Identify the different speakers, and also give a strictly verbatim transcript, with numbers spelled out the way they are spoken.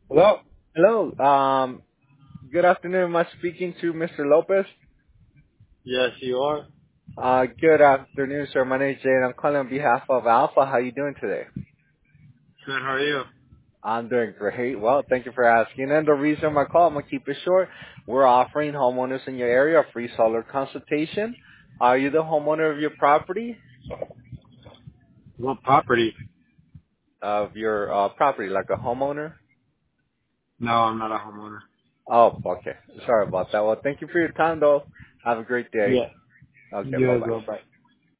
Speaker 1: Hello?
Speaker 2: Hello. Um, good afternoon. Am I speaking to Mister Lopez?
Speaker 1: Yes, you are.
Speaker 2: Uh, good afternoon, sir. My name is Jay, and I'm calling on behalf of Alpha. How you doing today?
Speaker 1: Good, how are you?
Speaker 2: I'm doing great. Well, thank you for asking. And the reason my call, I'm gonna keep it short. We're offering homeowners in your area a free solar consultation. Are you the homeowner of your property?
Speaker 1: What property?
Speaker 2: Of your uh, property, like a homeowner?
Speaker 1: No, I'm not a homeowner.
Speaker 2: Oh, okay. Sorry about that. Well, thank you for your time, though. Have a great day.
Speaker 1: Yeah.
Speaker 2: Okay,
Speaker 1: You
Speaker 2: bye
Speaker 1: as
Speaker 2: bye.
Speaker 1: well, bye.